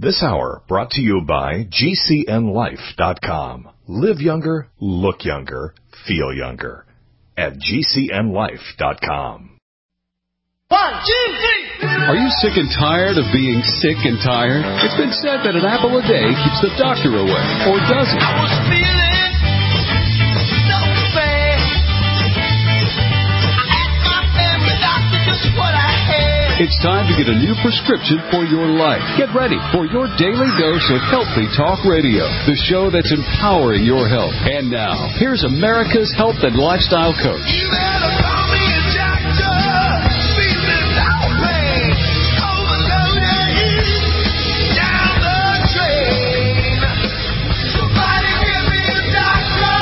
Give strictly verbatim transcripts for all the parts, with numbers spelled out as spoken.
This hour brought to you by G C N life dot com. Live younger, look younger, feel younger. At G C N life dot com. One, two, three. Are you sick and tired of being sick and tired? It's been said that an apple a day keeps the doctor away, or does it? I was feeling so bad. I asked my family doctor just what I had. It's time to get a new prescription for your life. Get ready for your daily dose of Healthy Talk Radio, the show that's empowering your health. And now, here's America's health and lifestyle coach. You better call me a doctor. Feeling no pain. Overloaded. Down the drain. Somebody give me a doctor.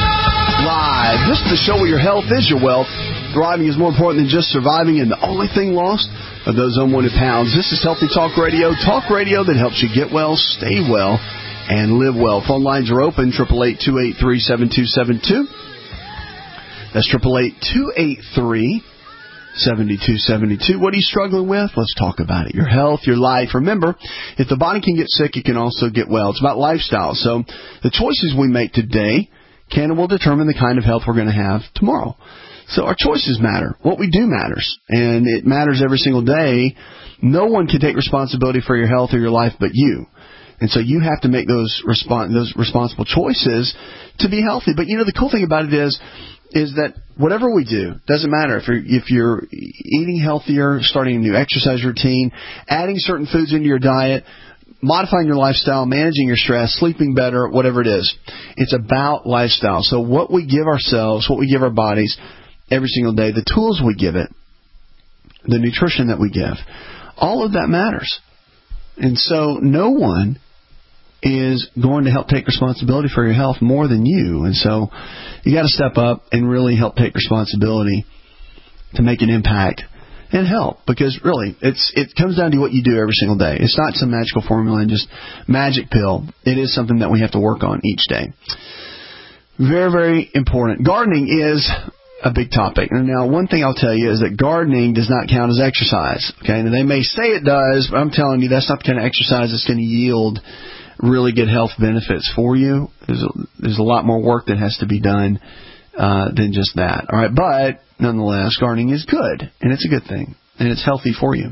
Live. This is the show where your health is your wealth. Thriving is more important than just surviving, and the only thing lost are those unwanted pounds. This is Healthy Talk Radio, talk radio that helps you get well, stay well, and live well. Phone lines are open, eight eight eight, two eight three, seven two seven two. That's eight eight eight, two eight three, seven two seven two. What are you struggling with? Let's talk about it. Your health, your life. Remember, if the body can get sick, it can also get well. It's about lifestyle. So the choices we make today can and will determine the kind of health we're going to have tomorrow. So our choices matter. What we do matters, and it matters every single day. No one can take responsibility for your health or your life but you. And so you have to make those respons- those responsible choices to be healthy. But, you know, the cool thing about it is is that whatever we do, doesn't matter if you're, if you're eating healthier, starting a new exercise routine, adding certain foods into your diet, modifying your lifestyle, managing your stress, sleeping better, whatever it is. It's about lifestyle. So what we give ourselves, what we give our bodies every single day, the tools we give it, the nutrition that we give, all of that matters. And so no one is going to help take responsibility for your health more than you. And so you got to step up and really help take responsibility to make an impact and help, because really it's it comes down to what you do every single day. It's not some magical formula and just magic pill. It is something that we have to work on each day. Very, very important. Gardening is a big topic. And now, one thing I'll tell you is that gardening does not count as exercise. Okay, now they may say it does, but I'm telling you that's not the kind of exercise that's going to yield really good health benefits for you. There's a, there's a lot more work that has to be done uh, than just that. All right, but nonetheless, gardening is good, and it's a good thing, and it's healthy for you.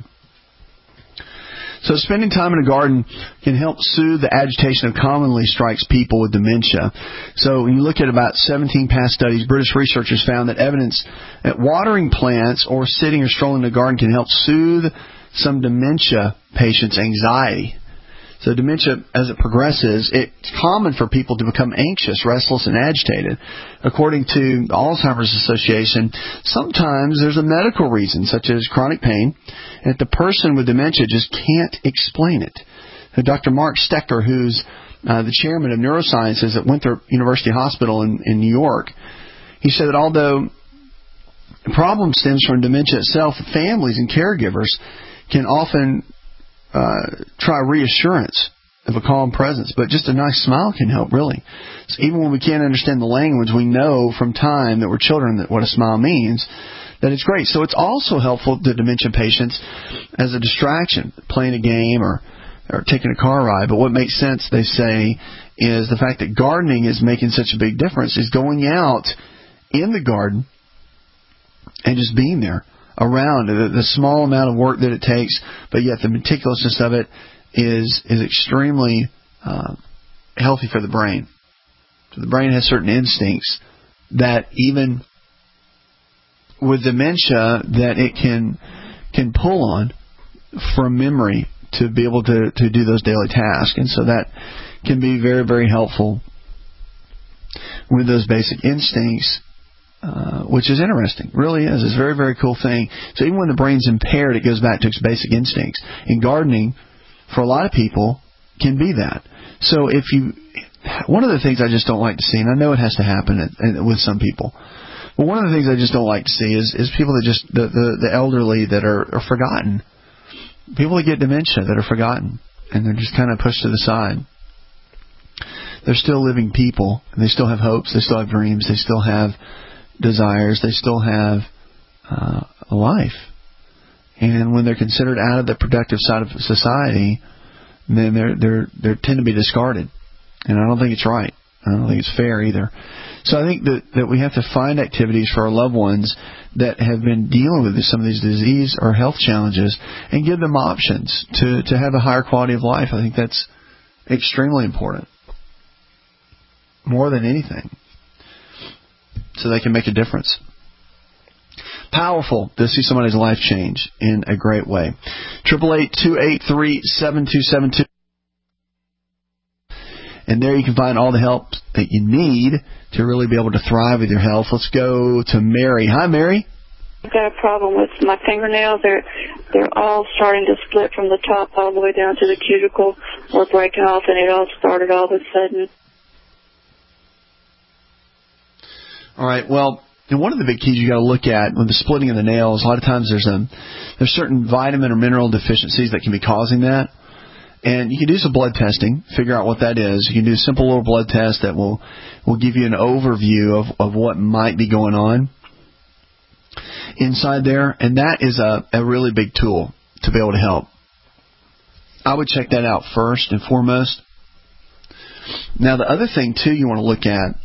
So spending time in a garden can help soothe the agitation that commonly strikes people with dementia. So when you look at about seventeen past studies, British researchers found that evidence that watering plants or sitting or strolling in a garden can help soothe some dementia patients' anxiety. So dementia, as it progresses, it's common for people to become anxious, restless, and agitated. According to the Alzheimer's Association, sometimes there's a medical reason, such as chronic pain, and the person with dementia just can't explain it. Doctor Mark Stecker, who's uh, the chairman of neurosciences at Winthrop University Hospital in, in New York, he said that although the problem stems from dementia itself, families and caregivers can often Uh, try reassurance of a calm presence, but just a nice smile can help, really. So even when we can't understand the language, we know from time that we're children that what a smile means, that it's great. So it's also helpful to dementia patients as a distraction, playing a game or, or taking a car ride. But what makes sense, they say, is the fact that gardening is making such a big difference, is going out in the garden and just being there. Around the, the small amount of work that it takes, but yet the meticulousness of it is is extremely uh, healthy for the brain. So the brain has certain instincts that even with dementia that it can can pull on from memory to be able to, to do those daily tasks, and so that can be very, very helpful with those basic instincts. Uh, which is interesting. Really is. It's a very, very cool thing. So even when the brain's impaired, it goes back to its basic instincts. And gardening, for a lot of people, can be that. So if you... One of the things I just don't like to see, and I know it has to happen at, at, with some people, but one of the things I just don't like to see is, is people that just... The, the, the elderly that are, are forgotten. People that get dementia that are forgotten. And they're just kind of pushed to the side. They're still living people. And they still have hopes. They still have dreams. They still have desires, they still have uh, a life. And when they're considered out of the productive side of society, then they're they're they tend to be discarded, and I don't think it's right. I don't think it's fair either. So I think that that we have to find activities for our loved ones that have been dealing with some of these disease or health challenges, and give them options to to have a higher quality of life. I think that's extremely important, more than anything, so they can make a difference. Powerful to see somebody's life change in a great way. Triple eight two eight three seven two seven two, and there you can find all the help that you need to really be able to thrive with your health. Let's go to Mary. Hi, Mary. I've got a problem with my fingernails. They're they're all starting to split from the top all the way down to the cuticle, or breaking off, and it all started all of a sudden. All right. Well, and one of the big keys you got to look at with the splitting of the nails, a lot of times there's a there's certain vitamin or mineral deficiencies that can be causing that. And you can do some blood testing, figure out what that is. You can do a simple little blood test that will will give you an overview of, of what might be going on inside there. And that is a, a really big tool to be able to help. I would check that out first and foremost. Now, the other thing, too, you want to look at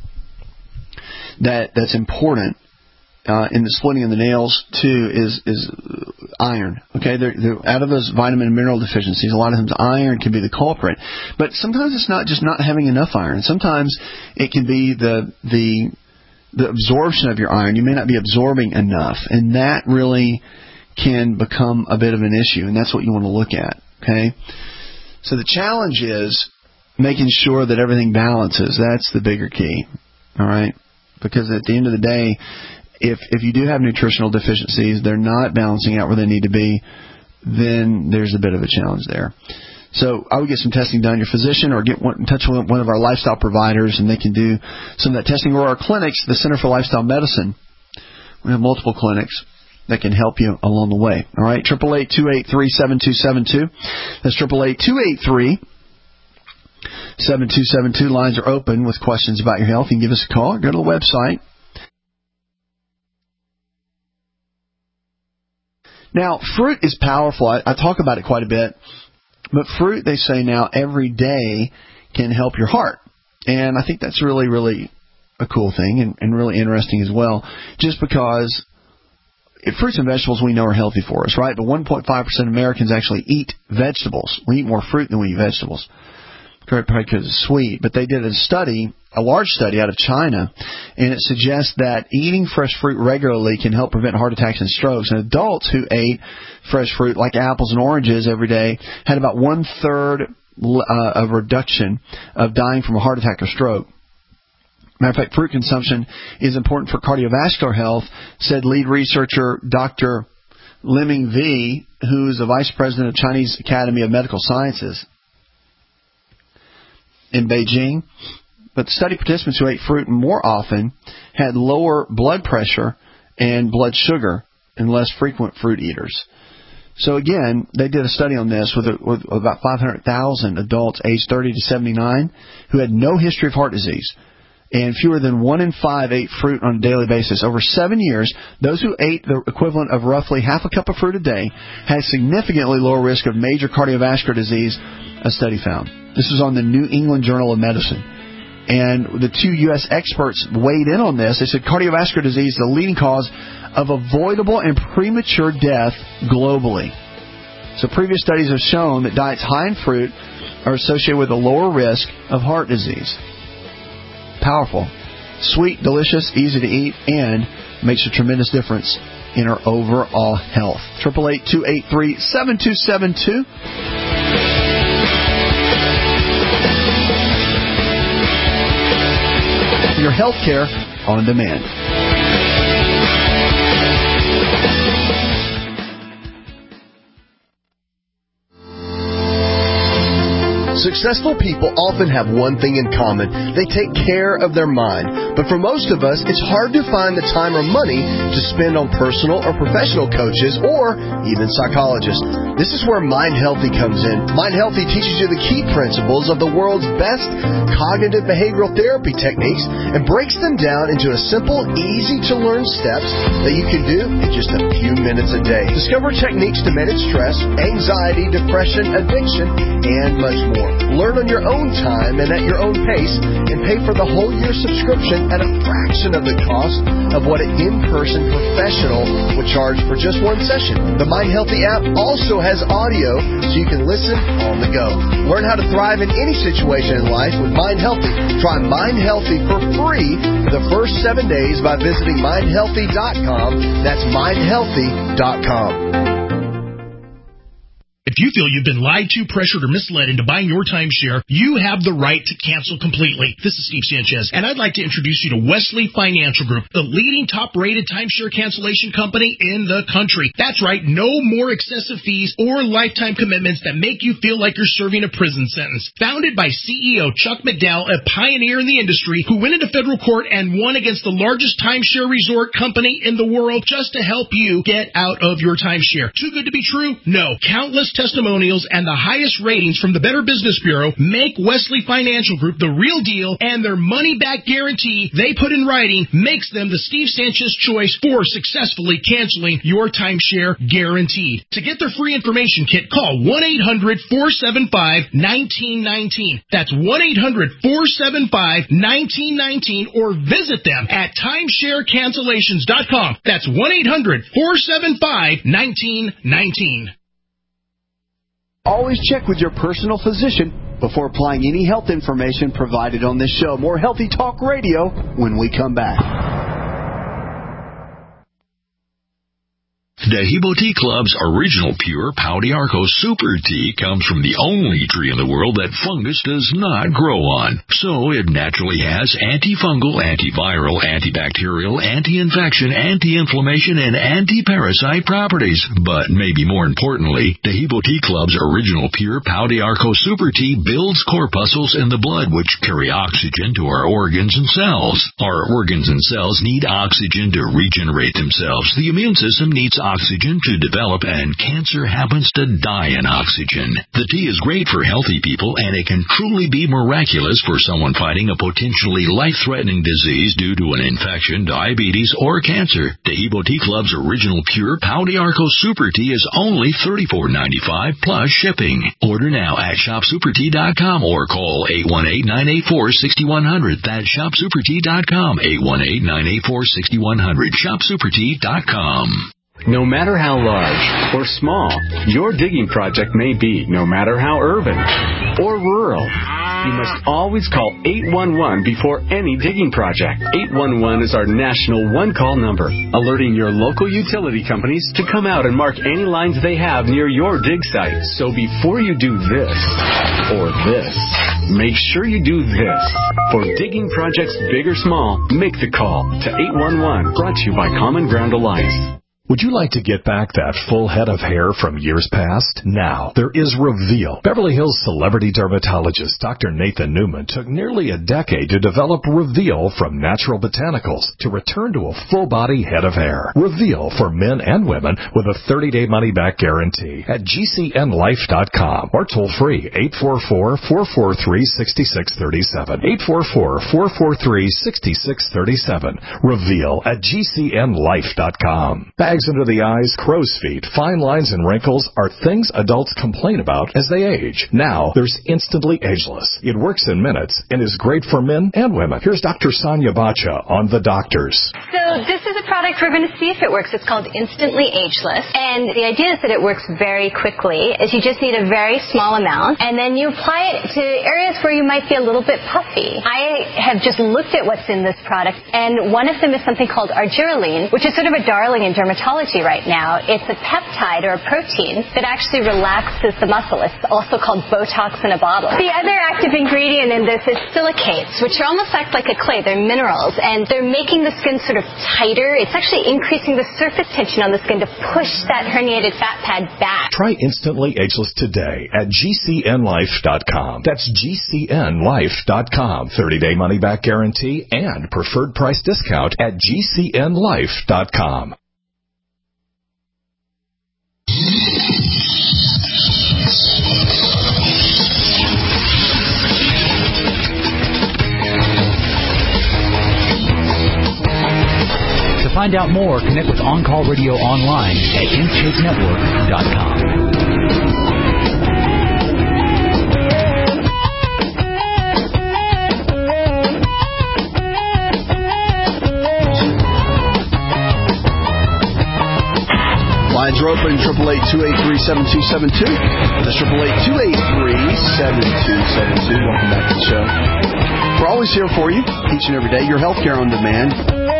that that's important uh, in the splitting of the nails, too, is is iron. Okay, they're, they're out of those vitamin and mineral deficiencies, a lot of times iron can be the culprit. But sometimes it's not just not having enough iron. Sometimes it can be the the the absorption of your iron. You may not be absorbing enough, and that really can become a bit of an issue, and that's what you want to look at. Okay, so the challenge is making sure that everything balances. That's the bigger key. All right, because at the end of the day, if if you do have nutritional deficiencies, they're not balancing out where they need to be, then there's a bit of a challenge there. So I would get some testing done. Your physician, or get in touch with one of our lifestyle providers, and they can do some of that testing. Or our clinics, the Center for Lifestyle Medicine. We have multiple clinics that can help you along the way. All right, triple eight two eight three seven two seven two. That's triple eight two eight three seven two seven two. Lines are open with questions about your health. You can give us a call. Go to the website. Now, fruit is powerful. I, I talk about it quite a bit. But fruit, they say now, every day can help your heart. And I think that's really, really a cool thing, and, and really interesting as well. Just because fruits and vegetables we know are healthy for us, right? But one point five percent of Americans actually eat vegetables. We eat more fruit than we eat vegetables. Probably because it's sweet. But they did a study, a large study out of China, and it suggests that eating fresh fruit regularly can help prevent heart attacks and strokes. And adults who ate fresh fruit like apples and oranges every day had about one-third uh, of reduction of dying from a heart attack or stroke. Matter of fact, fruit consumption is important for cardiovascular health, said lead researcher Doctor Liming V, who is the vice president of Chinese Academy of Medical Sciences in Beijing. But the study participants who ate fruit more often had lower blood pressure and blood sugar and less frequent fruit eaters. So again, they did a study on this with, with about five hundred thousand adults aged thirty to seventy-nine who had no history of heart disease. And fewer than one in five ate fruit on a daily basis. Over seven years, those who ate the equivalent of roughly half a cup of fruit a day had significantly lower risk of major cardiovascular disease, a study found. This was on the New England Journal of Medicine. And the two U S experts weighed in on this. They said cardiovascular disease is the leading cause of avoidable and premature death globally. So previous studies have shown that diets high in fruit are associated with a lower risk of heart disease. Powerful. Sweet, delicious, easy to eat, and makes a tremendous difference in our overall health. triple eight two eight three seven two seven two. Your health care on demand. Successful people often have one thing in common. They take care of their mind. But for most of us, it's hard to find the time or money to spend on personal or professional coaches or even psychologists. This is where Mind Healthy comes in. Mind Healthy teaches you the key principles of the world's best cognitive behavioral therapy techniques and breaks them down into a simple, easy-to-learn steps that you can do in just a few minutes a day. Discover techniques to manage stress, anxiety, depression, addiction, and much more. Learn on your own time and at your own pace, and pay for the whole year subscription at a fraction of the cost of what an in-person professional would charge for just one session. The Mind Healthy app also has audio, so you can listen on the go. Learn how to thrive in any situation in life with Mind Healthy. Try Mind Healthy for free for the first seven days by visiting mind healthy dot com. That's mind healthy dot com. If you feel you've been lied to, pressured, or misled into buying your timeshare, you have the right to cancel completely. This is Steve Sanchez, and I'd like to introduce you to Wesley Financial Group, the leading top-rated timeshare cancellation company in the country. That's right, no more excessive fees or lifetime commitments that make you feel like you're serving a prison sentence. Founded by C E O Chuck McDowell, a pioneer in the industry who went into federal court and won against the largest timeshare resort company in the world just to help you get out of your timeshare. Too good to be true? No. Countless testimonials and the highest ratings from the Better Business Bureau make Wesley Financial Group the real deal, and their money-back guarantee they put in writing makes them the Steve Sanchez choice for successfully canceling your timeshare guaranteed. To get their free information kit, call one eight hundred four seven five one nine one nine. That's one eight hundred four seven five one nine one nine, or visit them at timeshare cancellations dot com. That's one eight hundred four seven five one nine one nine. Always check with your personal physician before applying any health information provided on this show. More Healthy Talk Radio when we come back. Dehibo Tea Club's original pure Pau d'Arco Super Tea comes from the only tree in the world that fungus does not grow on. So it naturally has antifungal, antiviral, antibacterial, anti-infection, anti-inflammation, and anti-parasite properties. But maybe more importantly, Dehibo Tea Club's original pure Pau d'Arco Super Tea builds corpuscles in the blood which carry oxygen to our organs and cells. Our organs and cells need oxygen to regenerate themselves. The immune system needs oxygen oxygen to develop, and cancer happens to die in oxygen. The tea is great for healthy people, and it can truly be miraculous for someone fighting a potentially life-threatening disease due to an infection, diabetes, or cancer. Dehibo Tea Club's original pure Pau d'Arco Super Tea is only thirty-four ninety-five plus shipping. Order now at shop super tea dot com or call eight one eight, nine eight four, six one zero zero. That's shop super tea dot com, eight one eight, nine eight four, six one zero zero, shop super tea dot com. No matter how large or small your digging project may be, no matter how urban or rural, you must always call eight one one before any digging project. eight one one is our national one-call number, alerting your local utility companies to come out and mark any lines they have near your dig site. So before you do this or this, make sure you do this. For digging projects big or small, make the call to eight one one, brought to you by Common Ground Alliance. Would you like to get back that full head of hair from years past? Now, there is Reveal. Beverly Hills celebrity dermatologist Doctor Nathan Newman took nearly a decade to develop Reveal from natural botanicals to return to a full-body head of hair. Reveal for men and women with a thirty-day money-back guarantee at G C N life dot com or toll-free eight four four, four four three, six six three seven. eight four four, four four three, six six three seven. Reveal at G C N life dot com. Bags under the eyes, crow's feet, fine lines, and wrinkles are things adults complain about as they age. Now, there's Instantly Ageless. It works in minutes and is great for men and women. Here's Doctor Sonia Bacha on The Doctors. So this is a product we're going to see if it works. It's called Instantly Ageless. And the idea is that it works very quickly, is you just need a very small amount, and then you apply it to areas where you might be a little bit puffy. I have just looked at what's in this product, and one of them is something called argireline, which is sort of a darling in dermatology right now. It's a peptide or a protein that actually relaxes the muscle. It's also called Botox in a bottle. The other active ingredient in this is silicates, which are almost act like a clay. They're minerals, and they're making the skin sort of tighter. It's actually increasing the surface tension on the skin to push that herniated fat pad back. Try Instantly Ageless today at G C N life dot com. That's G C N life dot com. thirty-day money-back guarantee and preferred price discount at G C N life dot com. To find out more, connect with On Call Radio online at intake network dot com. Lines are open, eight eight eight, two eight three, seven two seven two. That's eight eight eight, two eight three, seven two seven two. Welcome back to the show. We're always here for you, each and every day. Your healthcare on demand.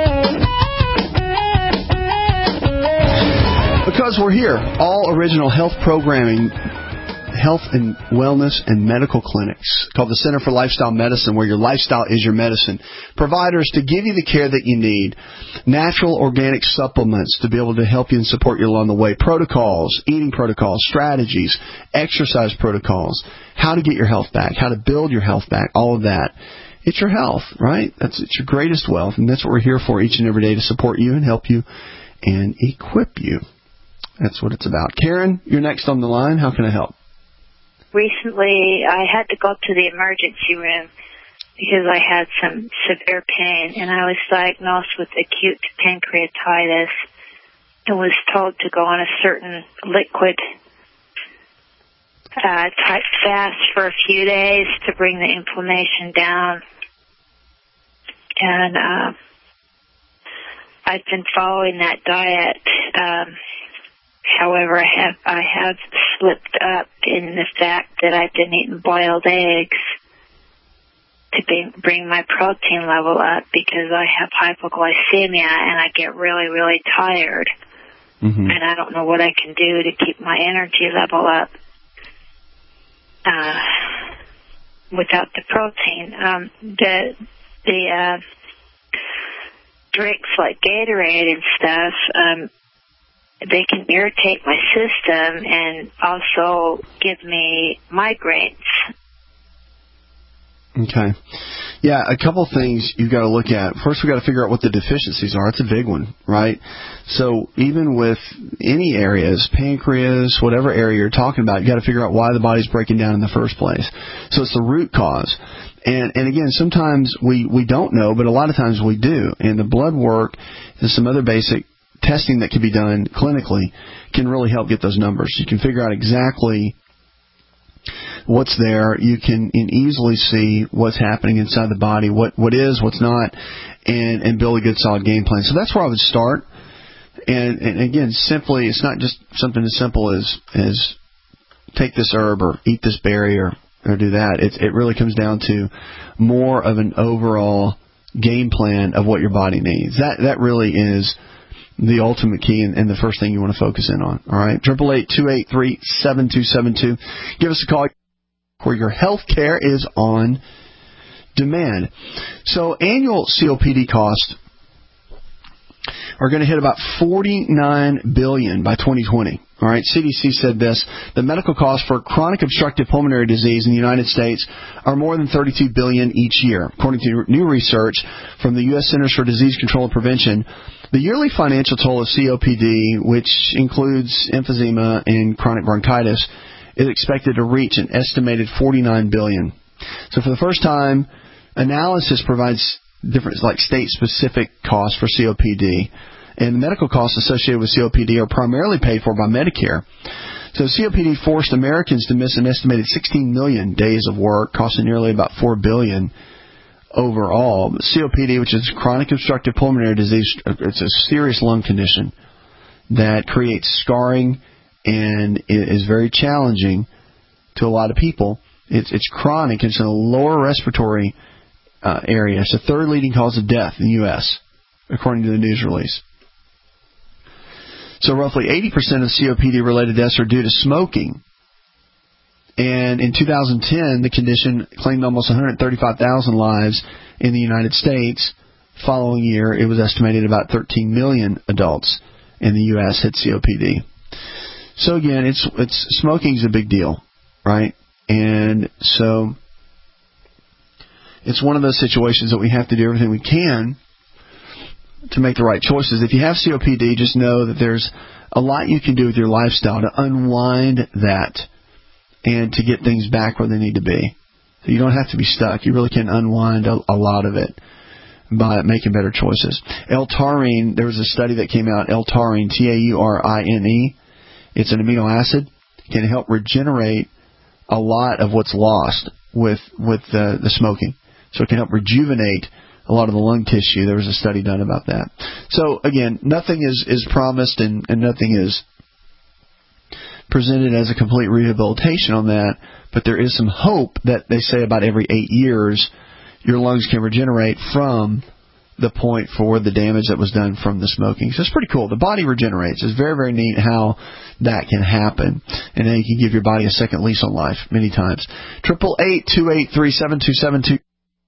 Because we're here, all original health programming, health and wellness and medical clinics called the Center for Lifestyle Medicine, where your lifestyle is your medicine. Providers to give you the care that you need. Natural organic supplements to be able to help you and support you along the way. Protocols, eating protocols, strategies, exercise protocols, how to get your health back, how to build your health back, all of that. It's your health, right? That's it's your greatest wealth, and that's what we're here for each and every day, to support you and help you and equip you. That's what it's about. Karen, you're next on the line. How can I help? Recently, I had to go to the emergency room because I had some severe pain, and I was diagnosed with acute pancreatitis and was told to go on a certain liquid uh, type fast for a few days to bring the inflammation down. And uh, I've been following that diet. Um, however, I have I have slipped up in the fact that I've been eating boiled eggs to be, bring my protein level up, because I have hypoglycemia and I get really, really tired. Mm-hmm. And I don't know what I can do to keep my energy level up uh, without the protein. Um, the the uh, drinks like Gatorade and stuff, um, they can irritate my system and also give me migraines. Okay. Yeah, a couple things you've got to look at. First, we've got to figure out what the deficiencies are. It's a big one, right? So even with any areas, pancreas, whatever area you're talking about, you've got to figure out why the body's breaking down in the first place. So it's the root cause. And and again, sometimes we, we don't know, but a lot of times we do. And the blood work and some other basic testing that can be done clinically can really help get those numbers. You can figure out exactly what's there. You can easily see what's happening inside the body, what what is, what's not, and, and build a good solid game plan. So that's where I would start. And, and again, simply, it's not just something as simple as, as take this herb or eat this berry or, or do that. It, it really comes down to more of an overall game plan of what your body needs. That that really is the ultimate key and, and the first thing you want to focus in on. All right, eight eight eight, two eight three, seven two seven two. Give us a call where your health care is on demand. So annual C O P D costs are going to hit about forty-nine billion dollars by twenty twenty. All right, C D C said this: the medical costs for chronic obstructive pulmonary disease in the United States are more than thirty-two billion dollars each year. According to new research from the U S Centers for Disease Control and Prevention, the yearly financial toll of C O P D, which includes emphysema and chronic bronchitis, is expected to reach an estimated forty-nine billion dollars. So for the first time, analysis provides different, like state-specific costs for C O P D. And the medical costs associated with C O P D are primarily paid for by Medicare. So C O P D forced Americans to miss an estimated sixteen million days of work, costing nearly about four billion dollars overall. C O P D, which is chronic obstructive pulmonary disease, it's a serious lung condition that creates scarring and is very challenging to a lot of people. It's, it's chronic. It's in the lower respiratory uh, area. It's the third leading cause of death in the U S, according to the news release. So roughly eighty percent of C O P D-related deaths are due to smoking. And in two thousand ten, the condition claimed almost one hundred thirty-five thousand lives in the United States, following year, it was estimated about thirteen million adults in the U S had C O P D. So again, it's it's smoking is a big deal, right? And so it's one of those situations that we have to do everything we can to make the right choices. If you have C O P D, just know that there's a lot you can do with your lifestyle to unwind that and to get things back where they need to be. So you don't have to be stuck. You really can unwind a, a lot of it by making better choices. L-taurine, there was a study that came out, L-taurine, T A U R I N E. It's an amino acid. It can help regenerate a lot of what's lost with with the, the smoking. So it can help rejuvenate a lot of the lung tissue. There was a study done about that. So, again, nothing is, is promised and, and nothing is presented as a complete rehabilitation on that, but there is some hope that they say about every eight years your lungs can regenerate from the point for the damage that was done from the smoking. So it's pretty cool. The body regenerates. It's very, very neat how that can happen. And then you can give your body a second lease on life many times. eight eight eight, two eight three, seven two seven two.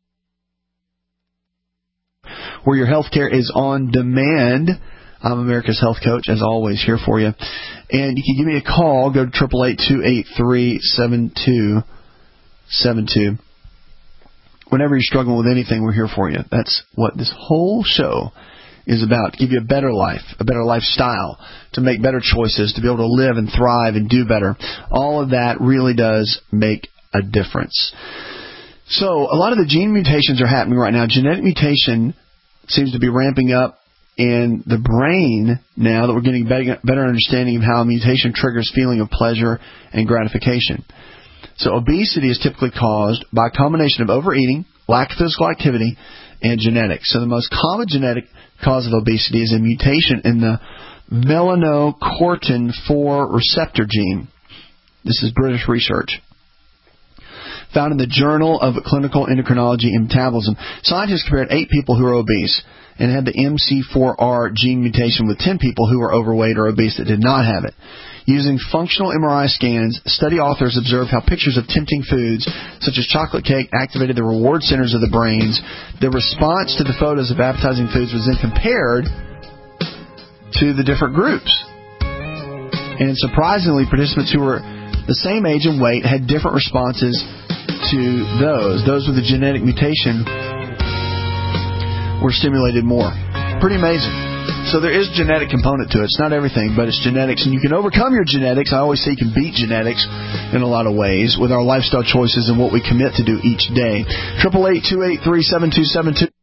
Where your health care is on demand. I'm America's Health Coach, as always, here for you. And you can give me a call. Go to eight eight eight, two eight three, seven two seven two. Whenever you're struggling with anything, we're here for you. That's what this whole show is about, to give you a better life, a better lifestyle, to make better choices, to be able to live and thrive and do better. All of that really does make a difference. So a lot of the gene mutations are happening right now. Genetic mutation seems to be ramping up in the brain now that we're getting a better understanding of how a mutation triggers feeling of pleasure and gratification. So obesity is typically caused by a combination of overeating, lack of physical activity, and genetics. So the most common genetic cause of obesity is a mutation in the melanocortin four receptor gene. This is British research. Found in the Journal of Clinical Endocrinology and Metabolism. Scientists compared eight people who were obese and had the M C four R gene mutation with ten people who were overweight or obese that did not have it. Using functional M R I scans, study authors observed how pictures of tempting foods, such as chocolate cake, activated the reward centers of the brains. The response to the photos of appetizing foods was then compared to the different groups. And surprisingly, participants who were the same age and weight had different responses to those. Those with a genetic mutation were stimulated more. Pretty amazing. So there is a genetic component to it. It's not everything, but it's genetics. And you can overcome your genetics. I always say you can beat genetics in a lot of ways with our lifestyle choices and what we commit to do each day. eight eight eight, two eight three, seven two seven two.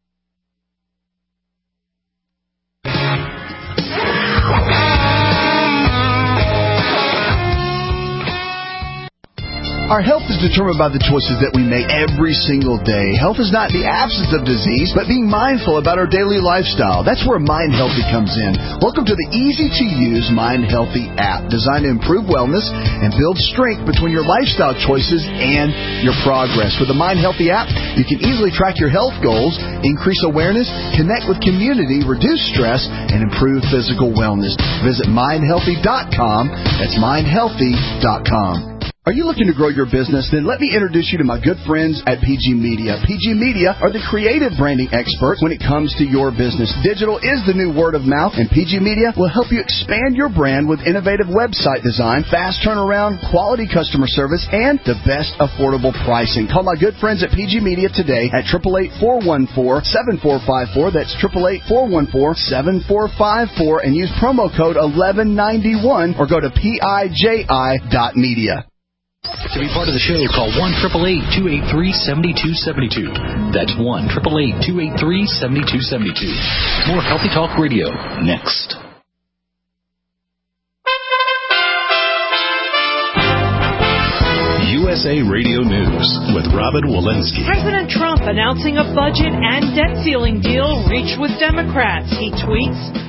Our health is determined by the choices that we make every single day. Health is not the absence of disease, but being mindful about our daily lifestyle. That's where Mind Healthy comes in. Welcome to the easy-to-use Mind Healthy app, designed to improve wellness and build strength between your lifestyle choices and your progress. With the Mind Healthy app, you can easily track your health goals, increase awareness, connect with community, reduce stress, and improve physical wellness. Visit mind healthy dot com. That's mind healthy dot com. Are you looking to grow your business? Then let me introduce you to my good friends at P G Media. P G Media are the creative branding experts when it comes to your business. Digital is the new word of mouth, and P G Media will help you expand your brand with innovative website design, fast turnaround, quality customer service, and the best affordable pricing. Call my good friends at P G Media today at eight eight eight, four one four, seven four five four. That's eight eight eight, four one four, seven four five four, and use promo code eleven ninety-one or go to P I J I dot media. To be part of the show, call one eight eight eight, two eight three, seven two seven two. That's one eight eight eight, two eight three, seven two seven two. More Healthy Talk Radio next. U S A Radio News with Robin Walensky. President Trump announcing a budget and debt ceiling deal reached with Democrats. He tweets,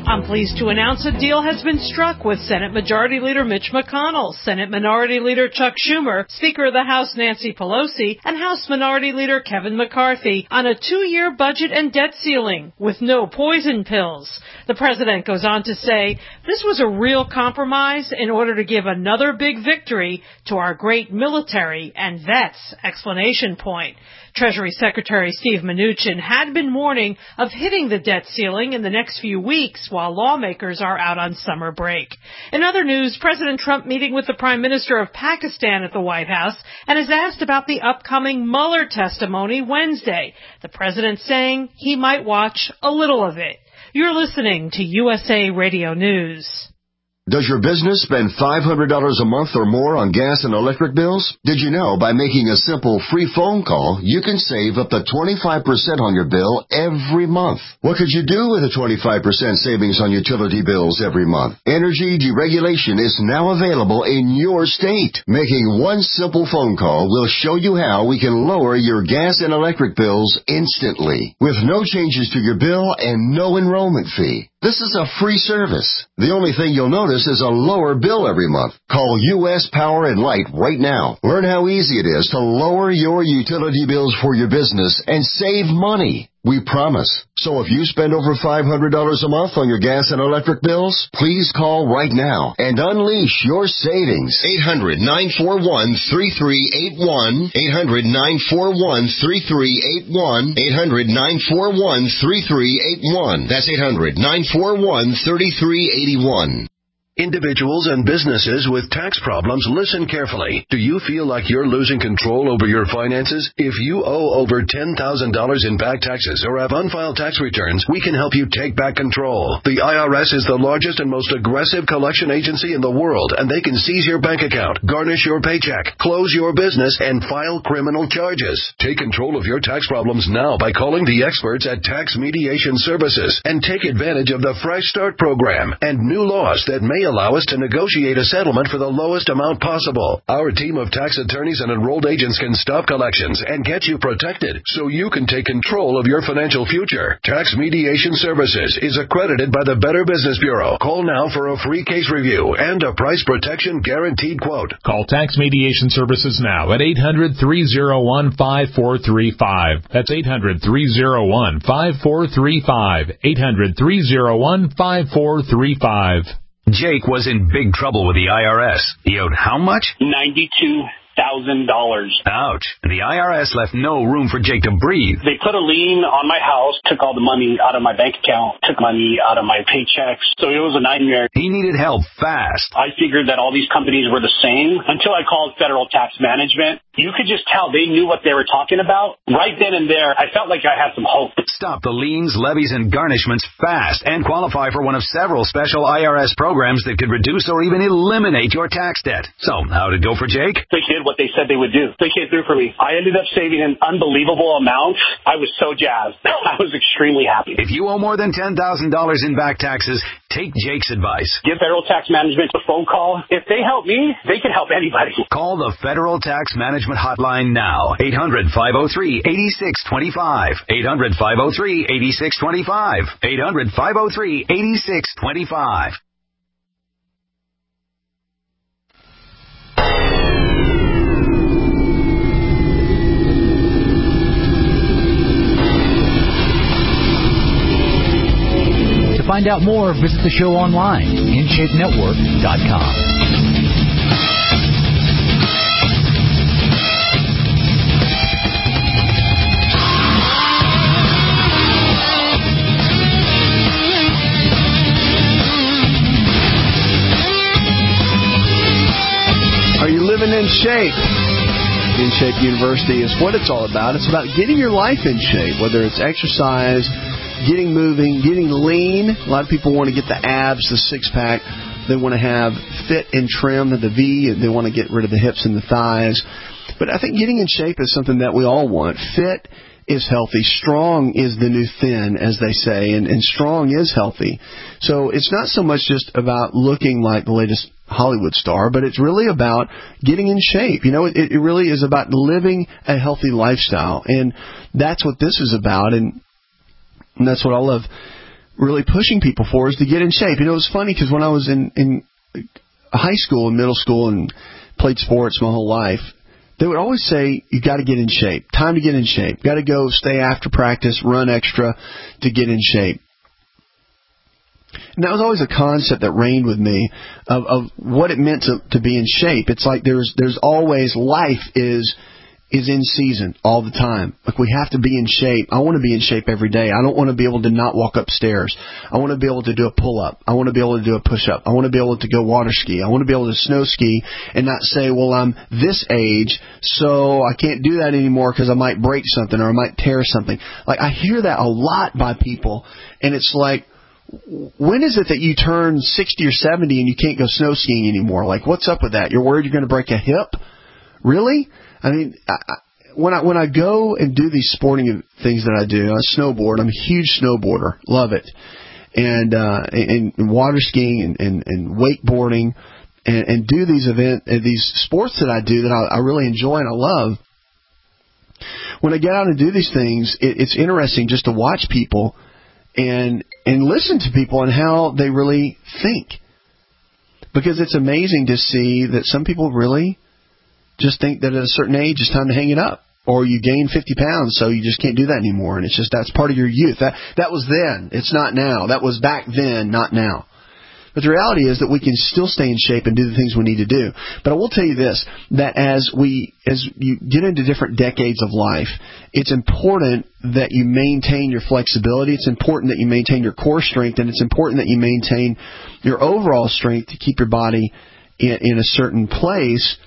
I'm pleased to announce a deal has been struck with Senate Majority Leader Mitch McConnell, Senate Minority Leader Chuck Schumer, Speaker of the House Nancy Pelosi, and House Minority Leader Kevin McCarthy on a two-year budget and debt ceiling with no poison pills. The president goes on to say, this was a real compromise in order to give another big victory to our great military and vets! Explanation point. Treasury Secretary Steve Mnuchin had been warning of hitting the debt ceiling in the next few weeks while lawmakers are out on summer break. In other news, President Trump meeting with the Prime Minister of Pakistan at the White House and is asked about the upcoming Mueller testimony Wednesday. The president saying he might watch a little of it. You're listening to U S A Radio News. Does your business spend five hundred dollars a month or more on gas and electric bills? Did you know by making a simple free phone call, you can save up to twenty-five percent on your bill every month? What could you do with a twenty-five percent savings on utility bills every month? Energy deregulation is now available in your state. Making one simple phone call will show you how we can lower your gas and electric bills instantly, with no changes to your bill and no enrollment fee. This is a free service. The only thing you'll notice is a lower bill every month. Call U S Power and Light right now. Learn how easy it is to lower your utility bills for your business and save money. We promise. So if you spend over five hundred dollars a month on your gas and electric bills, please call right now and unleash your savings. eight hundred, nine four one, three three eight one. eight hundred, nine four one, three three eight one. eight hundred, nine four one, three three eight one. That's eight hundred, nine four one, three three eight one. Individuals and businesses with tax problems, listen carefully. Do you feel like you're losing control over your finances? If you owe over ten thousand dollars in back taxes or have unfiled tax returns, we can help you take back control. The I R S is the largest and most aggressive collection agency in the world, and they can seize your bank account, garnish your paycheck, close your business, and file criminal charges. Take control of your tax problems now by calling the experts at Tax Mediation Services and take advantage of the Fresh Start program and new laws that may allow us to negotiate a settlement for the lowest amount possible. Our team of tax attorneys and enrolled agents can stop collections and get you protected so you can take control of your financial future. Tax Mediation Services is accredited by the Better Business Bureau. Call now for a free case review and a price protection guaranteed quote. Call Tax Mediation Services now at eight hundred, three oh one, five four three five. That's eight hundred, three oh one, five four three five. eight hundred, three oh one, five four three five. Jake was in big trouble with the I R S. He owed how much? ninety-two thousand dollars. Ouch. The I R S left no room for Jake to breathe. They put a lien on my house, took all the money out of my bank account, took money out of my paychecks. So it was a nightmare. He needed help fast. I figured that all these companies were the same until I called Federal Tax Management. You could just tell they knew what they were talking about. Right then and there, I felt like I had some hope. Stop the liens, levies, and garnishments fast and qualify for one of several special I R S programs that could reduce or even eliminate your tax debt. So, how'd it go for Jake? They did what they said they would do. They came through for me. I ended up saving an unbelievable amount. I was so jazzed. I was extremely happy. If you owe more than ten thousand dollars in back taxes, take Jake's advice. Give Federal Tax Management a phone call. If they help me, they can help anybody. Call the Federal Tax Management Hotline now. eight hundred, five oh three, eight six two five. eight hundred, five oh three, eight six two five. eight hundred, five oh three, eight six two five. To find out more, visit the show online, in shape network dot com. Are you living in shape? In Shape University is what it's all about. It's about getting your life in shape, whether it's exercise, getting moving, getting lean. A lot of people want to get the abs, the six-pack. They want to have fit and trim, the V. They want to get rid of the hips and the thighs. But I think getting in shape is something that we all want. Fit is healthy. Strong is the new thin, as they say, and, and strong is healthy. So it's not so much just about looking like the latest Hollywood star, but it's really about getting in shape. You know, it, it really is about living a healthy lifestyle, and that's what this is about, and, and that's what all of really pushing people for is to get in shape. You know, it was funny because when I was in, in high school and middle school and played sports my whole life, they would always say, you got to get in shape. Time to get in shape. Got to go stay after practice, run extra to get in shape. And that was always a concept that reigned with me of, of what it meant to, to be in shape. It's like there's there's always, life is is in season all the time. Like, we have to be in shape. I want to be in shape every day. I don't want to be able to not walk upstairs. I want to be able to do a pull-up. I want to be able to do a push-up. I want to be able to go water ski. I want to be able to snow ski and not say, well, I'm this age, so I can't do that anymore because I might break something or I might tear something. Like, I hear that a lot by people, and it's like, when is it that you turn sixty or seventy and you can't go snow skiing anymore? Like, what's up with that? You're worried you're going to break a hip? Really? I mean, I, when I when I go and do these sporting things that I do, I snowboard. I'm a huge snowboarder, love it, and uh, and, and water skiing and, and, and wakeboarding, and, and do these event uh, these sports that I do that I, I really enjoy and I love. When I get out and do these things, it, it's interesting just to watch people and and listen to people and how they really think, because it's amazing to see that some people really just think that at a certain age it's time to hang it up, or you gain fifty pounds, so you just can't do that anymore. And it's just, that's part of your youth. That that was then. It's not now. That was back then, not now. But the reality is that we can still stay in shape and do the things we need to do. But I will tell you this, that as we, as you get into different decades of life, it's important that you maintain your flexibility. It's important that you maintain your core strength, and it's important that you maintain your overall strength to keep your body in, in a certain place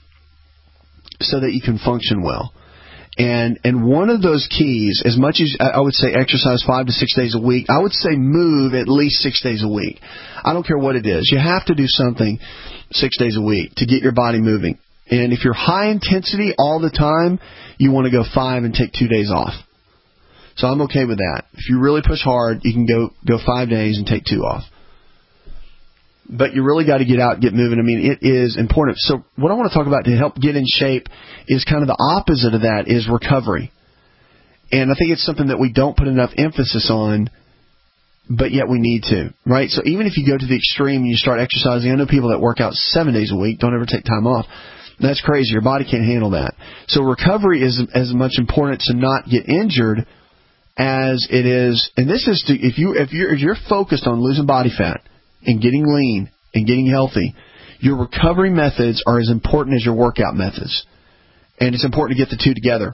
so that you can function well. And and one of those keys, as much as I would say exercise five to six days a week, I would say move at least six days a week. I don't care what it is. You have to do something six days a week to get your body moving. And if you're high intensity all the time, you want to go five and take two days off. So I'm okay with that. If you really push hard, you can go, go five days and take two off. But you really got to get out and get moving. I mean, it is important. So what I want to talk about to help get in shape is kind of the opposite of that, is recovery. And I think it's something that we don't put enough emphasis on, but yet we need to, right? So even if you go to the extreme and you start exercising, I know people that work out seven days a week, don't ever take time off. That's crazy. Your body can't handle that. So recovery is as much important to not get injured as it is, and this is to, if you if you're if you're focused on losing body fat and getting lean and getting healthy, your recovery methods are as important as your workout methods. And it's important to get the two together.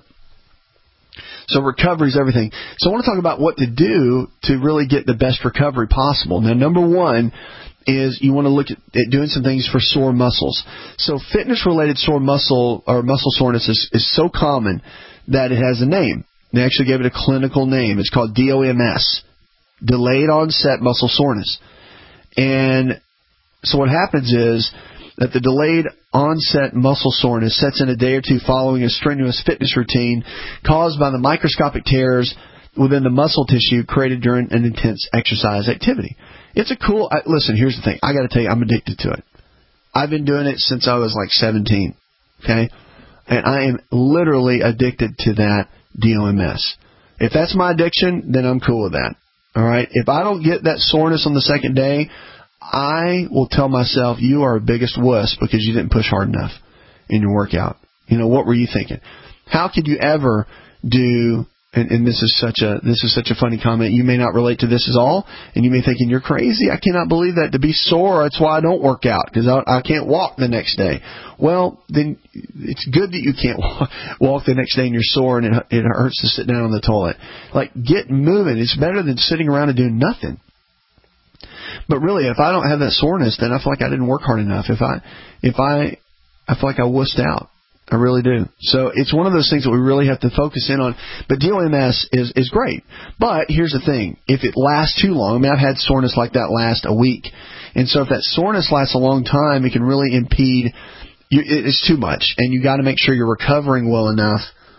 So recovery is everything. So I want to talk about what to do to really get the best recovery possible. Now, number one is you want to look at, at doing some things for sore muscles. So fitness-related sore muscle or muscle soreness is, is so common that it has a name. They actually gave it a clinical name. It's called D O M S, delayed onset muscle soreness. And so what happens is that the delayed onset muscle soreness sets in a day or two following a strenuous fitness routine caused by the microscopic tears within the muscle tissue created during an intense exercise activity. It's a cool... I, listen, here's the thing. I got to tell you, I'm addicted to it. I've been doing it since I was like seventeen, okay? And I am literally addicted to that D O M S. If that's my addiction, then I'm cool with that. All right? If I don't get that soreness on the second day, I will tell myself, you are a biggest wuss because you didn't push hard enough in your workout. You know, what were you thinking? How could you ever do... And, and this is such a this is such a funny comment. You may not relate to this at all, and you may be thinking, you're crazy. I cannot believe that. To be sore, that's why I don't work out, because I, I can't walk the next day. Well, then it's good that you can't walk, walk the next day and you're sore and it, it hurts to sit down on the toilet. Like, get moving. It's better than sitting around and doing nothing. But really, if I don't have that soreness, then I feel like I didn't work hard enough. If I if I I feel like I wussed out. I really do. So it's one of those things that we really have to focus in on. But D O M S is, is great. But here's the thing. If it lasts too long, I mean, I've had soreness like that last a week. And so if that soreness lasts a long time, it can really impede. You, it's too much. And you got to make sure you're recovering well enough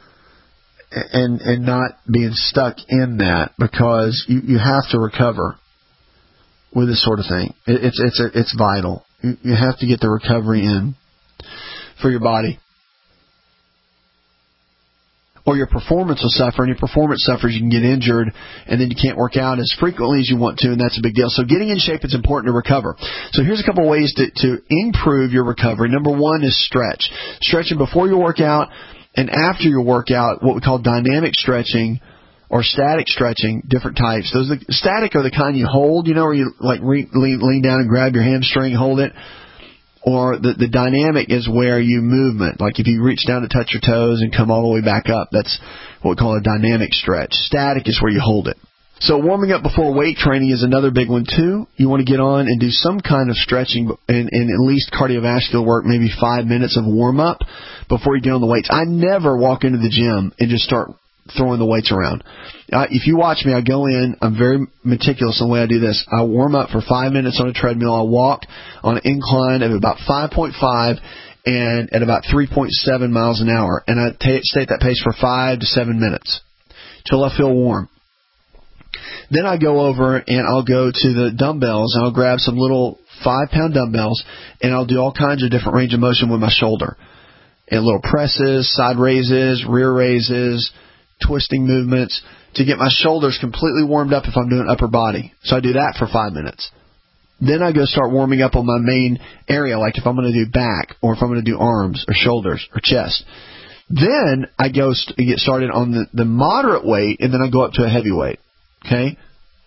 and and not being stuck in that, because you, you have to recover with this sort of thing. It, it's, it's, a, it's vital. You, you have to get the recovery in for your body. or your performance will suffer, and your performance suffers, you can get injured, and then you can't work out as frequently as you want to, and that's a big deal. So getting in shape is important to recover. So here's a couple of ways to, to improve your recovery. Number one is stretch. Stretching before your workout and after your workout, what we call dynamic stretching or static stretching, different types. Those are the, static are the kind you hold, you know, where you like re, lean, lean down and grab your hamstring, hold it. Or the, the dynamic is where you movement. Like if you reach down to touch your toes and come all the way back up, that's what we call a dynamic stretch. Static is where you hold it. So warming up before weight training is another big one too. You want to get on and do some kind of stretching and, and at least cardiovascular work, maybe five minutes of warm up before you get on the weights. I never walk into the gym and just start throwing the weights around. Uh, if you watch me, I go in, I'm very meticulous in the way I do this. I warm up for five minutes on a treadmill. I walk on an incline of about five point five and at about three point seven miles an hour. And I t- stay at that pace for five to seven minutes till I feel warm. Then I go over and I'll go to the dumbbells and I'll grab some little five pound dumbbells and I'll do all kinds of different range of motion with my shoulder. And little presses, side raises, rear raises, twisting movements to get my shoulders completely warmed up if I'm doing upper body. So I do that for five minutes. Then I go start warming up on my main area, like if I'm going to do back or if I'm going to do arms or shoulders or chest. Then I go st- get started on the, the moderate weight, and then I go up to a heavy weight. Okay?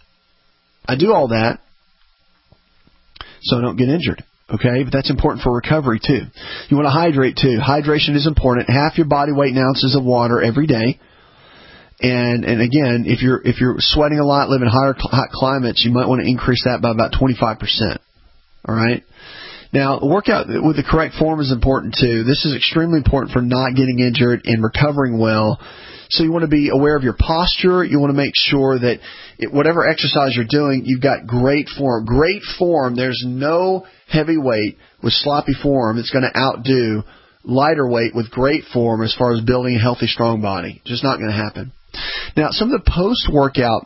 I do all that so I don't get injured. Okay? But that's important for recovery too. You want to hydrate too. Hydration is important. Half your body weight in ounces of water every day. And and again, if you're if you're sweating a lot, live in higher hot climates, you might want to increase that by about twenty-five percent. All right. Now, workout with the correct form is important too. This is extremely important for not getting injured and recovering well. So you want to be aware of your posture. You want to make sure that it, whatever exercise you're doing, you've got great form. Great form. There's no heavy weight with sloppy form that's going to outdo lighter weight with great form as far as building a healthy, strong body. Just not going to happen. Now, some of the post-workout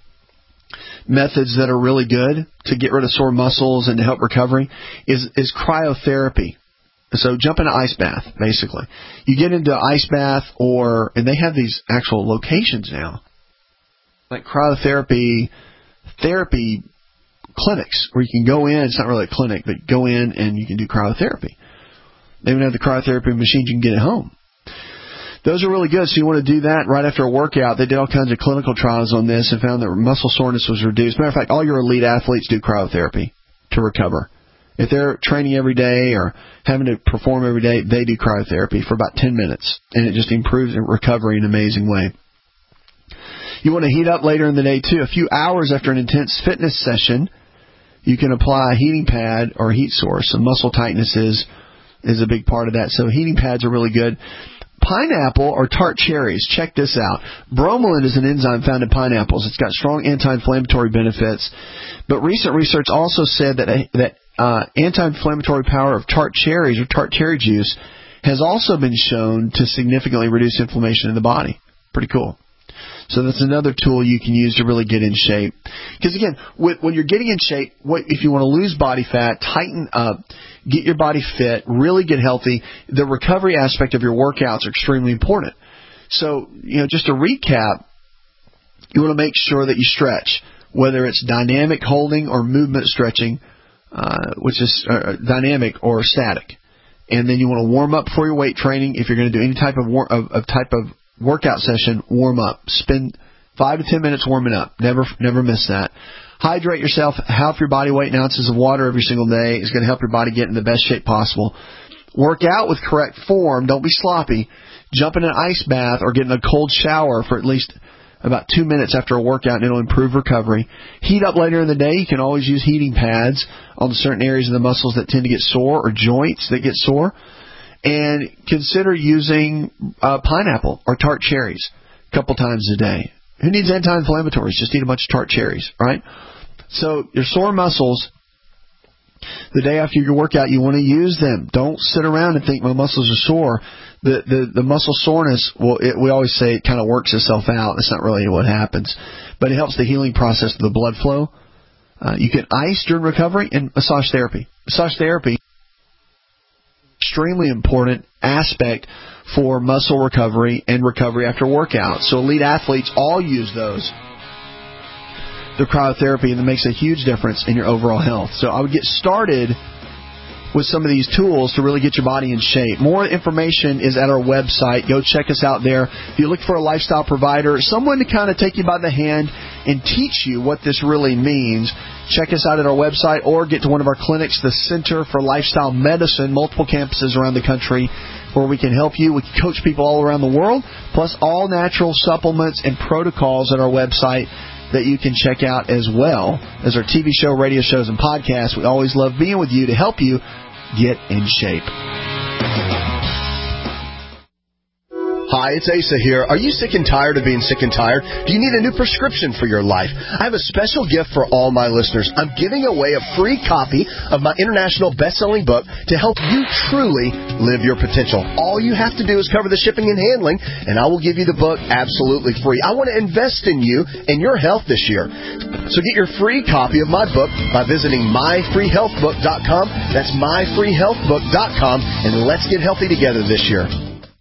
methods that are really good to get rid of sore muscles and to help recovery is, is cryotherapy. So jump in an ice bath, basically. You get into an ice bath or, and they have these actual locations now, like cryotherapy therapy clinics where you can go in. It's not really a clinic, but go in and you can do cryotherapy. They even have the cryotherapy machines you can get at home. Those are really good, so you want to do that right after a workout. They did all kinds of clinical trials on this and found that muscle soreness was reduced. Matter of fact, all your elite athletes do cryotherapy to recover. If they're training every day or having to perform every day, they do cryotherapy for about ten minutes, and it just improves recovery in an amazing way. You want to heat up later in the day, too. A few hours after an intense fitness session, you can apply a heating pad or a heat source. So muscle tightness is, is a big part of that. So heating pads are really good. Pineapple or tart cherries. Check this out. Bromelain is an enzyme found in pineapples. It's got strong anti-inflammatory benefits. But recent research also said that a, that uh, anti-inflammatory power of tart cherries or tart cherry juice has also been shown to significantly reduce inflammation in the body. Pretty cool. So that's another tool you can use to really get in shape. Because again, when you're getting in shape, what, if you want to lose body fat, tighten up, get your body fit, really get healthy, the recovery aspect of your workouts are extremely important. So, you know, just to recap, you want to make sure that you stretch, whether it's dynamic holding or movement stretching, uh, which is uh, dynamic or static. And then you want to warm up before your weight training. If you're going to do any type of, war- of, of type of workout session, warm up. Spend five to ten minutes warming up. Never, never miss that. Hydrate yourself. Half your body weight in ounces of water every single day is going to help your body get in the best shape possible. Work out with correct form. Don't be sloppy. Jump in an ice bath or get in a cold shower for at least about two minutes after a workout, and it'll improve recovery. Heat up later in the day. You can always use heating pads on certain areas of the muscles that tend to get sore or joints that get sore. And consider using uh, pineapple or tart cherries a couple times a day. Who needs anti-inflammatories? Just eat a bunch of tart cherries, right? So your sore muscles, the day after your workout, you want to use them. Don't sit around and think my muscles are sore. The the, the muscle soreness, well, it, we always say it kind of works itself out. That's not really what happens. But it helps the healing process of the blood flow. Uh, you can ice during recovery and massage therapy. Massage therapy extremely important aspect for muscle recovery and recovery after workout. So elite athletes all use those. The cryotherapy, and it makes a huge difference in your overall health. So I would get started with some of these tools to really get your body in shape. More information is at our website. Go check us out there. If you look for a lifestyle provider, someone to kind of take you by the hand and teach you what this really means, check us out at our website or get to one of our clinics, the Center for Lifestyle Medicine, multiple campuses around the country where we can help you. We can coach people all around the world, plus all natural supplements and protocols at our website that you can check out as well as our T V show, radio shows, and podcasts. We always love being with you to help you get in shape. Hi, it's Asa here. Are you sick and tired of being sick and tired? Do you need a new prescription for your life? I have a special gift for all my listeners. I'm giving away a free copy of my international best-selling book to help you truly live your potential. All you have to do is cover the shipping and handling, and I will give you the book absolutely free. I want to invest in you and your health this year. So get your free copy of my book by visiting my free health book dot com. That's my free health book dot com, and let's get healthy together this year.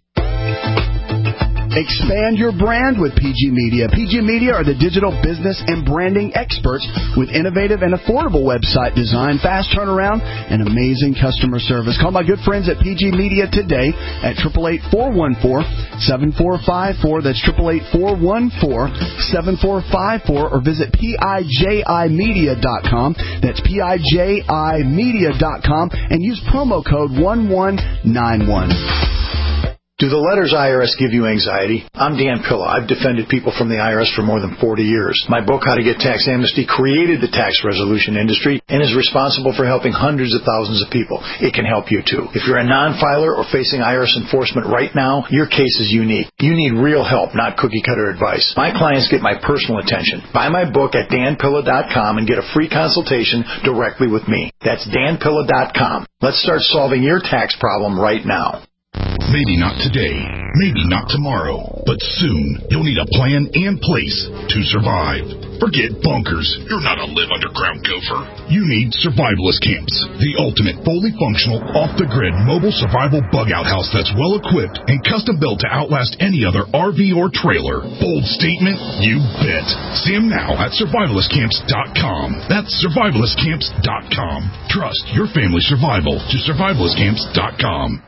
Expand your brand with P G Media. P G Media are the digital business and branding experts with innovative and affordable website design, fast turnaround, and amazing customer service. Call my good friends at P G Media today at eight eight eight, four one four, seven four five four. That's eight eight eight, four one four, seven four five four. Or visit P I J I media dot com. That's P I J I media dot com. And use promo code one one nine one. Do the letters I R S give you anxiety? I'm Dan Pilla. I've defended people from the I R S for more than forty years. My book, How to Get Tax Amnesty, created the tax resolution industry and is responsible for helping hundreds of thousands of people. It can help you, too. If you're a non-filer or facing I R S enforcement right now, your case is unique. You need real help, not cookie-cutter advice. My clients get my personal attention. Buy my book at dan pilla dot com and get a free consultation directly with me. That's dan pilla dot com. Let's start solving your tax problem right now. Maybe not today, maybe not tomorrow, but soon you'll need a plan and place to survive. Forget bunkers. You're not a live underground gopher. You need survivalist camps, the ultimate fully functional, off-the-grid mobile survival bug-out house that's well-equipped and custom-built to outlast any other R V or trailer. Bold statement? You bet. See them now at survivalist camps dot com. That's survivalist camps dot com. Trust your family's survival to survivalist camps dot com.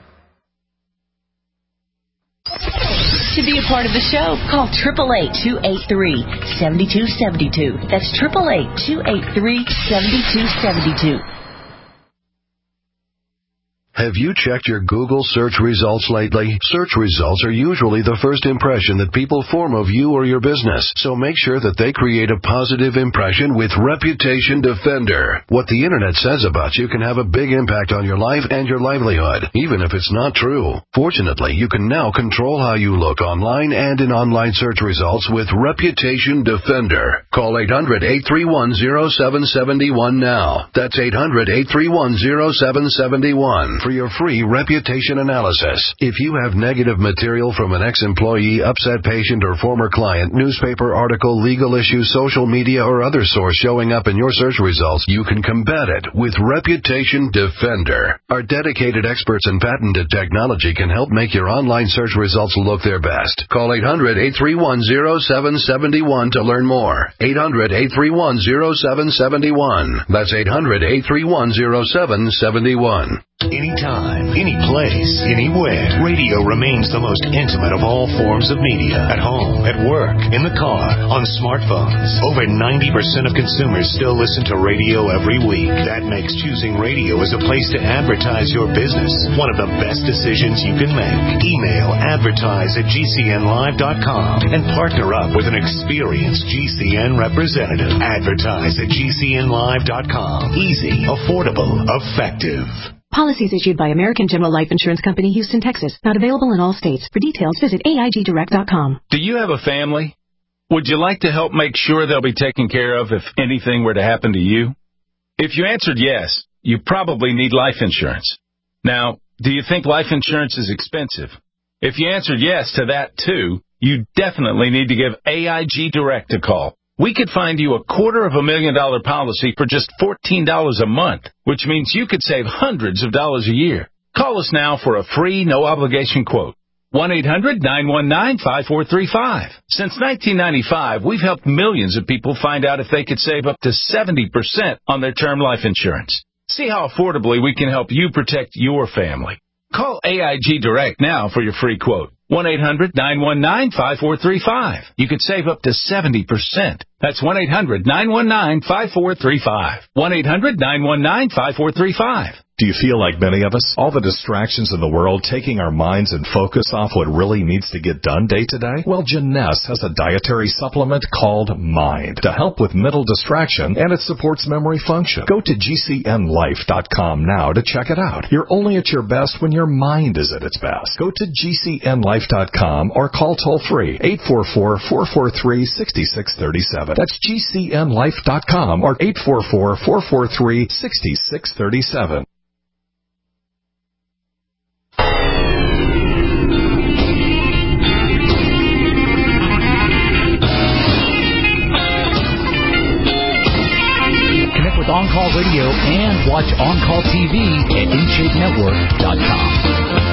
To be a part of the show, call eight eight eight, two eight three, seven two seven two. That's eight eight eight, two eight three, seven two seven two. Have you checked your Google search results lately? Search results are usually the first impression that people form of you or your business, so make sure that they create a positive impression with Reputation Defender. What the internet says about you can have a big impact on your life and your livelihood, even if it's not true. Fortunately, you can now control how you look online and in online search results with Reputation Defender. Call eight hundred, eight three one, zero seven seven one now. That's eight hundred, eight three one, zero seven seven one. For your free reputation analysis. If you have negative material from an ex-employee, upset patient, or former client, newspaper article, legal issue, social media, or other source showing up in your search results, you can combat it with Reputation Defender. Our dedicated experts in patented technology can help make your online search results look their best. Call eight hundred, eight three one, zero seven seven one to learn more. eight hundred, eight three one, zero seven seven one. That's eight hundred, eight three one, zero seven seven one. Anytime, any place, anywhere, radio remains the most intimate of all forms of media. At home, at work, in the car, on smartphones. Over ninety percent of consumers still listen to radio every week. That makes choosing radio as a place to advertise your business one of the best decisions you can make. Email advertise at G C N live dot com and partner up with an experienced G C N representative. Advertise at G C N live dot com. Easy, affordable, effective. Policies issued by American General Life Insurance Company, Houston, Texas. Not available in all states. For details, visit A I G direct dot com. Do you have a family? Would you like to help make sure they'll be taken care of if anything were to happen to you? If you answered yes, you probably need life insurance. Now, do you think life insurance is expensive? If you answered yes to that too, you definitely need to give A I G Direct a call. We could find you a quarter of a million dollar policy for just fourteen dollars a month, which means you could save hundreds of dollars a year. Call us now for a free, no-obligation quote. one eight hundred nine one nine five four three five. Since nineteen ninety-five, we've helped millions of people find out if they could save up to seventy percent on their term life insurance. See how affordably we can help you protect your family. Call A I G Direct now for your free quote. one eight hundred nine one nine five four three five. You could save up to seventy percent. That's one eight hundred nine one nine five four three five. one eight hundred nine one nine five four three five. Do you feel like many of us? All the distractions in the world taking our minds and focus off what really needs to get done day to day? Well, Janess has a dietary supplement called Mind to help with mental distraction, and it supports memory function. Go to G C N life dot com now to check it out. You're only at your best when your mind is at its best. Go to G C N life dot com or call toll-free eight four four, four four three, six six three seven. That's G C N life dot com or eight four four, four four three, six six three seven. With On Call Radio and watch On Call T V at in shape network dot com.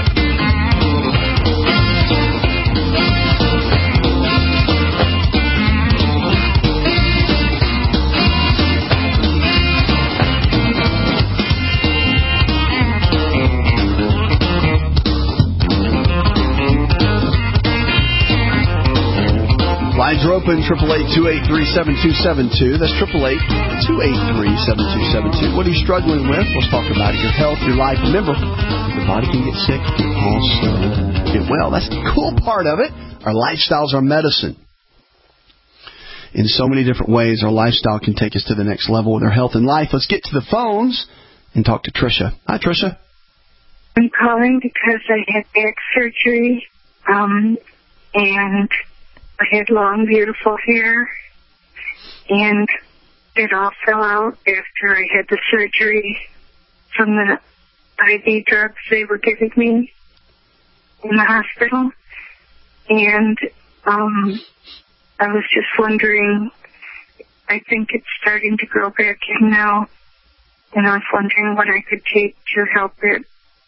Lines are open, eight eight eight, two eight three, seven two seven two. That's eight eight eight, two eight three, seven two seven two. What are you struggling with? Let's talk about it. Your health, your life. Remember, your body can get sick, can also get well. That's the cool part of it. Our lifestyles are medicine. In so many different ways, our lifestyle can take us to the next level with our health and life. Let's get to the phones and talk to Tricia. Hi, Tricia. I'm calling because I had back surgery, um, and I had long, beautiful hair, and it all fell out after I had the surgery from the I V drugs they were giving me in the hospital. And um, I was just wondering, I think it's starting to grow back in now, and I was wondering what I could take to help it.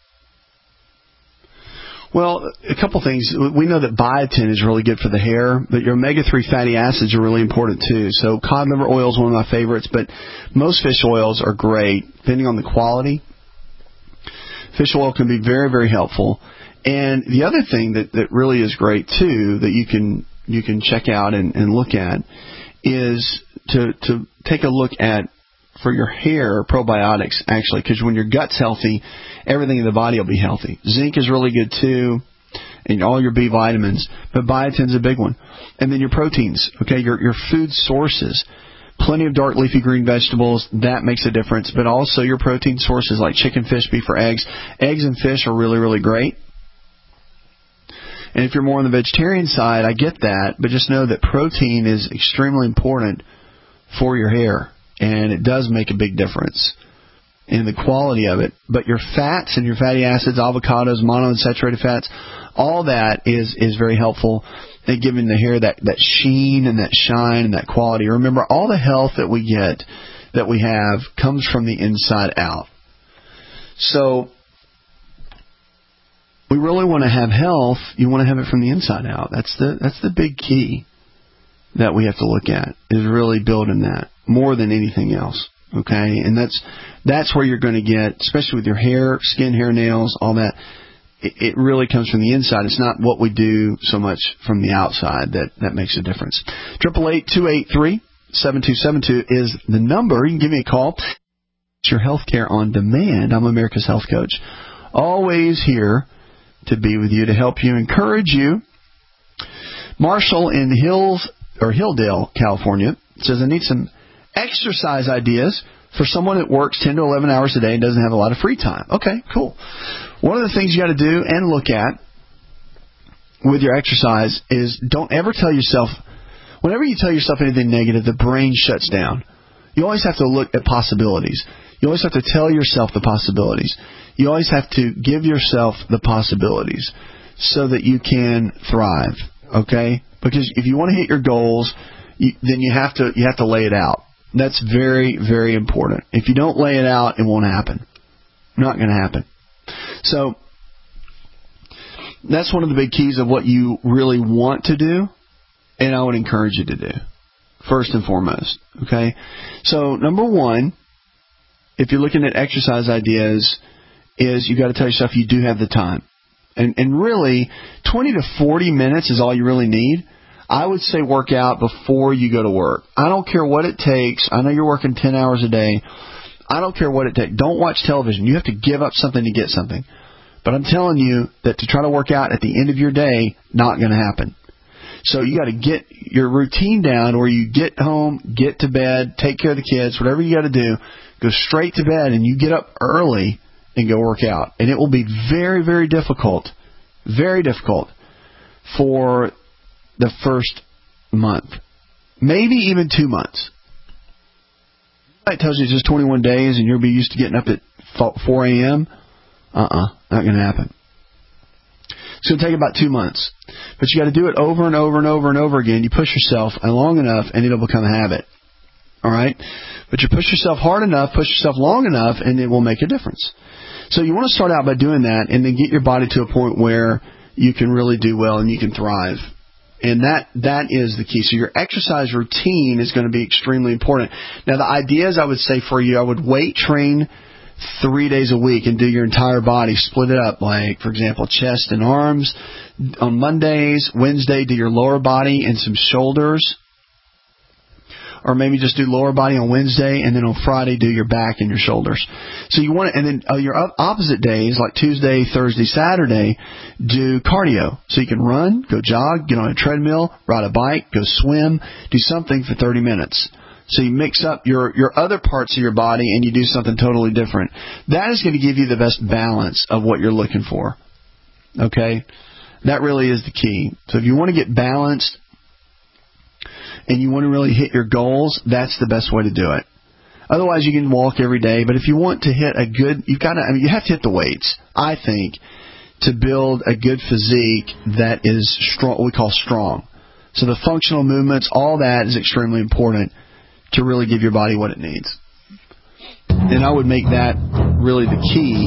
Well, a couple things. We know that biotin is really good for the hair, but your omega three fatty acids are really important too. So cod liver oil is one of my favorites, but most fish oils are great, depending on the quality. Fish oil can be very, very helpful. And the other thing that, that really is great too, that you can you can check out and, and look at, is to to take a look at, for your hair, probiotics, actually, because when your gut's healthy, everything in the body will be healthy. Zinc is really good, too, and all your B vitamins, but biotin's a big one. And then your proteins, okay, your your food sources. Plenty of dark leafy green vegetables, that makes a difference, but also your protein sources like chicken, fish, beef, or eggs. Eggs and fish are really, really great. And if you're more on the vegetarian side, I get that, but just know that protein is extremely important for your hair. And it does make a big difference in the quality of it. But your fats and your fatty acids, avocados, monounsaturated fats, all that is, is very helpful in giving the hair that, that sheen and that shine and that quality. Remember, all the health that we get, that we have, comes from the inside out. So we really want to have health. You want to have it from the inside out. That's the that's the big key that we have to look at, is really building that more than anything else, okay? And that's that's where you're going to get, especially with your hair, skin, hair, nails, all that, it, it really comes from the inside. It's not what we do so much from the outside that, that makes a difference. eight eight eight, two eight three, seven two seven two is the number. You can give me a call. It's your healthcare on demand. I'm America's Health Coach. Always here to be with you, to help you, encourage you. Marshall in Hills or Hilldale, California, says, I need some exercise ideas for someone that works ten to eleven hours a day and doesn't have a lot of free time. Okay, cool. One of the things you got to do and look at with your exercise is don't ever tell yourself, whenever you tell yourself anything negative, the brain shuts down. You always have to look at possibilities. You always have to tell yourself the possibilities. You always have to give yourself the possibilities so that you can thrive, okay? Because if you want to hit your goals, you, then you have to you have to lay it out. That's very, very important. If you don't lay it out, it won't happen. Not going to happen. So that's one of the big keys of what you really want to do, and I would encourage you to do, first and foremost. Okay? So number one, if you're looking at exercise ideas, is you got to tell yourself you do have the time. And, and really, twenty to forty minutes is all you really need. I would say work out before you go to work. I don't care what it takes. I know you're working ten hours a day. I don't care what it takes. Don't watch television. You have to give up something to get something. But I'm telling you that to try to work out at the end of your day, not going to happen. So you got to get your routine down where you get home, get to bed, take care of the kids, whatever you got to do, go straight to bed, and you get up early and go work out. And it will be very, very difficult, very difficult for the first month, maybe even two months. It tells you it's just twenty-one days and you'll be used to getting up at four a.m. Uh-uh, not going to happen. It's going to take about two months. But you got to do it over and over and over and over again. You push yourself long enough and it'll become a habit. All right? But you push yourself hard enough, push yourself long enough, and it will make a difference. So you want to start out by doing that and then get your body to a point where you can really do well and you can thrive. And that that is the key. So your exercise routine is going to be extremely important. Now, the ideas I would say for you, I would weight train three days a week and do your entire body. Split it up, like, for example, chest and arms. On Mondays, Wednesday, do your lower body and some shoulders. Or maybe just do lower body on Wednesday, and then on Friday do your back and your shoulders. So you want to, and then uh, your opposite days, like Tuesday, Thursday, Saturday, do cardio. So you can run, go jog, get on a treadmill, ride a bike, go swim, do something for thirty minutes. So you mix up your, your other parts of your body and you do something totally different. That is going to give you the best balance of what you're looking for. Okay? That really is the key. So if you want to get balanced, and you want to really hit your goals, that's the best way to do it. Otherwise, you can walk every day. But if you want to hit a good, you've got to, I mean, you have to hit the weights, I think, to build a good physique that is strong, what we call strong. So the functional movements, all that is extremely important to really give your body what it needs. And I would make that really the key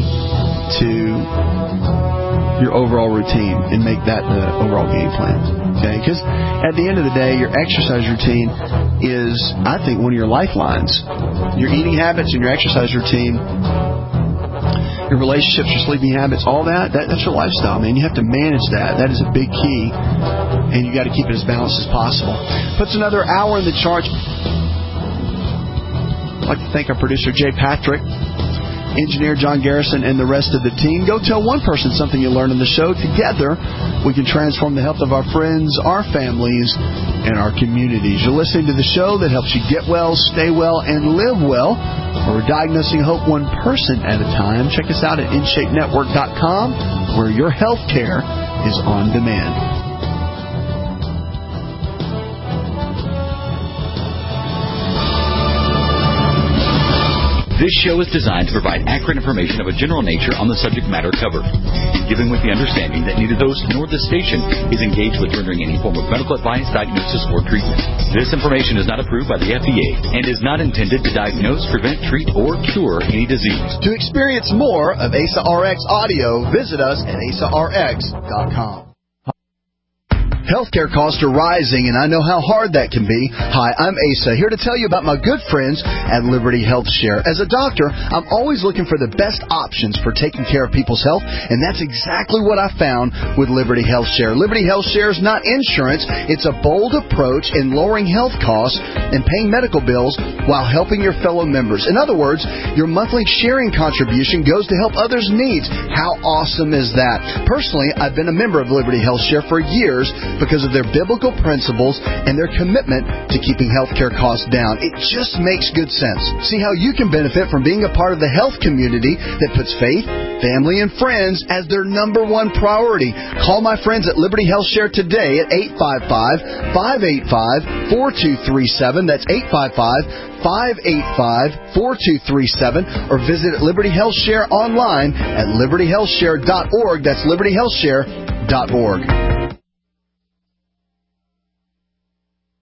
to your overall routine and make that the overall game plan. Okay? Because at the end of the day, your exercise routine is, I think, one of your lifelines. Your eating habits and your exercise routine, your relationships, your sleeping habits, all that, that that's your lifestyle, man. You have to manage that. That is a big key, and you got to keep it as balanced as possible. Puts another hour in the charge. I'd like to thank our producer, Jay Patrick, engineer John Garrison, and the rest of the team. Go tell one person something you learned in the show. Together, we can transform the health of our friends, our families, and our communities. You're listening to the show that helps you get well, stay well, and live well. We're diagnosing hope one person at a time. Check us out at in shape network dot com, where your health care is on demand. This show is designed to provide accurate information of a general nature on the subject matter covered, given with the understanding that neither those nor the station is engaged with rendering any form of medical advice, diagnosis, or treatment. This information is not approved by the F D A and is not intended to diagnose, prevent, treat, or cure any disease. To experience more of A S A R X audio, visit us at A S A R X dot com. Healthcare costs are rising, and I know how hard that can be. Hi, I'm Asa, here to tell you about my good friends at Liberty Health Share. As a doctor, I'm always looking for the best options for taking care of people's health, and that's exactly what I found with Liberty Health Share. Liberty Health Share is not insurance. It's a bold approach in lowering health costs and paying medical bills while helping your fellow members. In other words, your monthly sharing contribution goes to help others' needs. How awesome is that? Personally, I've been a member of Liberty Health Share for years, because of their biblical principles and their commitment to keeping healthcare costs down. It just makes good sense. See how you can benefit from being a part of the health community that puts faith, family, and friends as their number one priority. Call my friends at Liberty Health Share today at eight five five, five eight five, four two three seven. That's eight five five, five eight five, four two three seven. Or visit Liberty Health Share online at liberty health share dot org. That's liberty health share dot org.